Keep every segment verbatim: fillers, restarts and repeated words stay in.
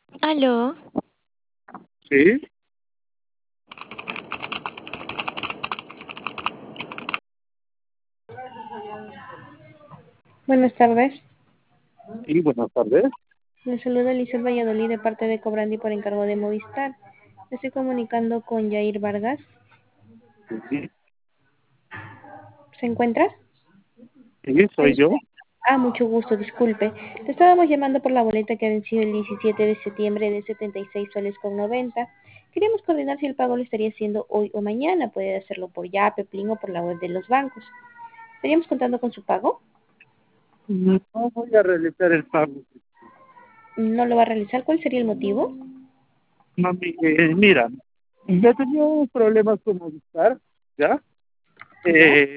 Aló, Sí, Buenas tardes. sí, buenas tardes. Le saluda Lizeth Valladolid de parte de Cobrandi por encargo de Movistar. Me estoy comunicando con Yair Vargas. Sí, ¿Se encuentra? sí, Ay, soy yo. ah, mucho gusto, disculpe. Le estábamos llamando por la boleta que ha vencido el diecisiete de septiembre de setenta y seis soles con noventa. Queríamos coordinar si el pago lo estaría haciendo hoy o mañana. Puede hacerlo por Yape, Plin o por la web de los bancos. ¿Estaríamos contando con su pago? No voy a realizar el pago. ¿No lo va a realizar? ¿Cuál sería el motivo? Mami, eh, mira, ya tenía problemas con Movistar, ¿ya? ¿Ya? Eh,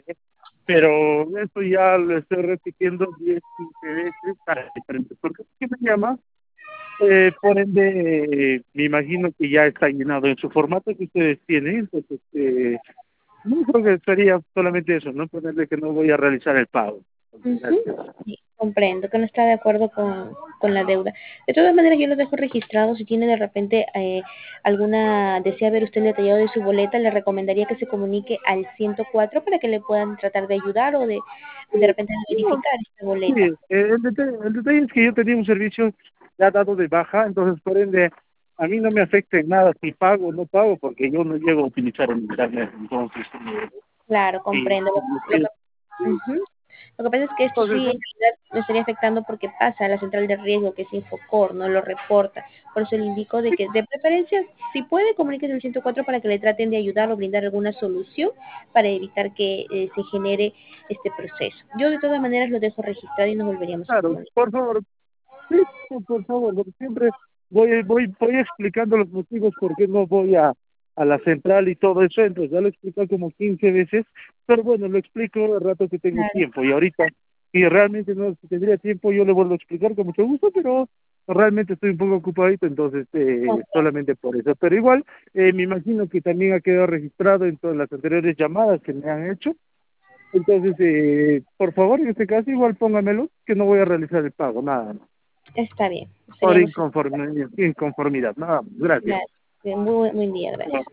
pero eso ya lo estoy repitiendo diez, quince veces para diferentes. Porque ¿qué me llama? Eh, por ende, eh, me imagino que ya está llenado en su formato que ustedes tienen. Entonces, eh, no creo que sería solamente eso, ¿no? Ponerle que no voy a realizar el pago. Ujú. Gracias. Sí, comprendo que no está de acuerdo con, con la deuda. De todas maneras, yo lo dejo registrado. Si tiene de repente eh, alguna, desea ver usted el detallado de su boleta, le recomendaría que se comunique al ciento cuatro para que le puedan tratar de ayudar o de, de repente de No, verificar esta sí, boleta. eh, el detalle, el detalle es que yo tenía un servicio ya dado de baja, entonces por ende a mí no me afecta en nada si pago o no pago, porque yo no llego a utilizar el internet, entonces, eh, Claro, sí, comprendo. Lo, sí, lo sí. que, ujú. Lo que pasa es que esto sí Entonces, en eh, realidad me estaría afectando porque pasa a la central de riesgo, que es Infocor, no lo reporta. Por eso le indico de que de preferencia, si puede, comuníquese al ciento cuatro para que le traten de ayudar o brindar alguna solución para evitar que eh, se genere este proceso. Yo de todas maneras lo dejo registrado y nos volveríamos a claro, comunicar. por favor, sí, por por favor, porque siempre voy, voy, voy explicando los motivos por qué no voy a, a la central y todo eso, entonces ya lo he explicado como quince veces, pero bueno, lo explico el rato que tengo Claro, tiempo y ahorita, si realmente no si tendría tiempo, yo le vuelvo a explicar con mucho gusto, pero realmente estoy un poco ocupadito, entonces eh, comprendo. solamente por eso, pero igual eh, me imagino que también ha quedado registrado en todas las anteriores llamadas que me han hecho, entonces eh, por favor, en este caso igual póngamelo, que no voy a realizar el pago, nada más Está bien, por estaríamos inconformidad, inconformidad. Nada más. Gracias. gracias. Muy buen día, gracias.